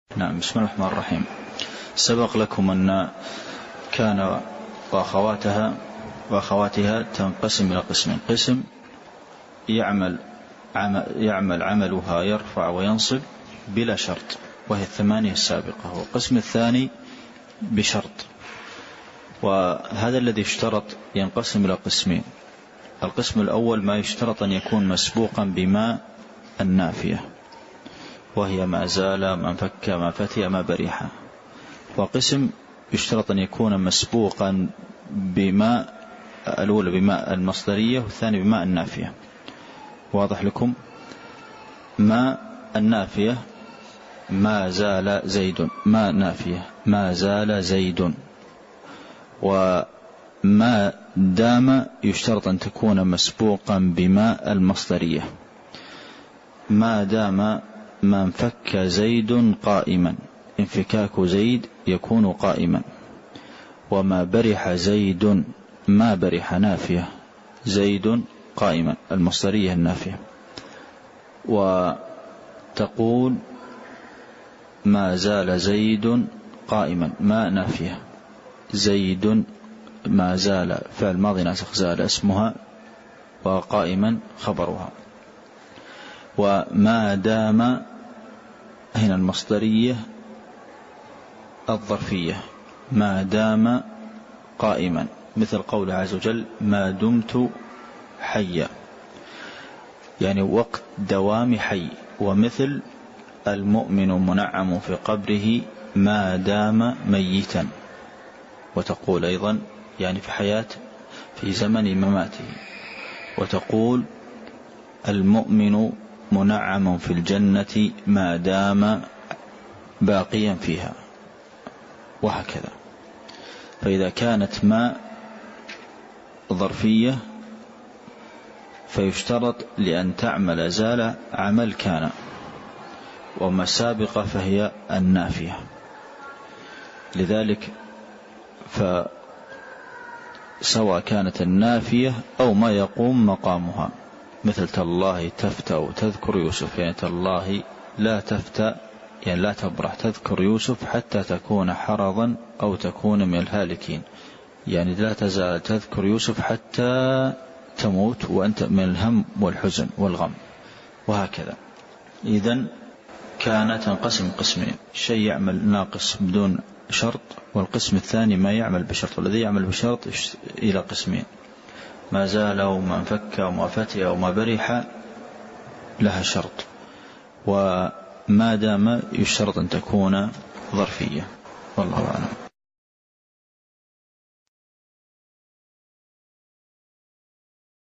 نعم. بسم الله الرحمن الرحيم. سبق لكم أن كان وأخواتها تنقسم إلى قسمين: قسم يعمل عملها يرفع وينصب بلا شرط وهي 8 السابقة، والقسم الثاني بشرط. وهذا الذي اشترط ينقسم إلى قسمين: القسم الأول ما يشترط أن يكون مسبوقا بما النافية، وهي ما زال، ما انفك، ما فتي، ما بريحة. وقسم يشترط أن يكون مسبوقا بما الأولى بما المصدرية والثاني بما النافية. واضح لكم؟ ما النافية ما زال زيد، ما نافية ما زال زيد. وما دام يشترط أن تكون مسبوقا بما المصدرية: ما دام ما انفك زيد قائما، انفكاك زيد يكون قائما. وما برح زيد، ما برح نافية، زيد قائما، المصدرية النافية. وتقول ما زال زيد قائما، ما نافية، زيد ما زال فعل ماضي ناسخ زال اسمها، وقائما خبرها. وما دام هنا المصدرية الظرفية: ما دام قائما، مثل قوله عز وجل ما دمت حيا، يعني وقت دوام حي. ومثل المؤمن منعم في قبره ما دام ميتا. وتقول أيضا يعني في حياة في زمن مماته. وتقول المؤمن منعم في الجنة ما دام باقيا فيها، وهكذا. فإذا كانت ما ظرفية فيشترط لأن تعمل زال عمل كان، وما سابقة فهي النافية. لذلك فسواء كانت النافية أو ما يقوم مقامها، مثل تالله تفتأ تذكر يوسف، يعني تالله لا تفتأ يعني لا تبرح تذكر يوسف حتى تكون حرضا أو تكون من الهالكين، يعني لا تزال تذكر يوسف حتى تموت وأنت من الهم والحزن والغم، وهكذا. إذن كانت تنقسم قسمين: شيء يعمل ناقص بدون شرط، والقسم الثاني ما يعمل بشرط. والذي يعمل بشرط إلى قسمين: ما زال وما انفك وما فتي وما برح لها شرط، وما دام يشترط أن تكون ظرفية. والله أعلم.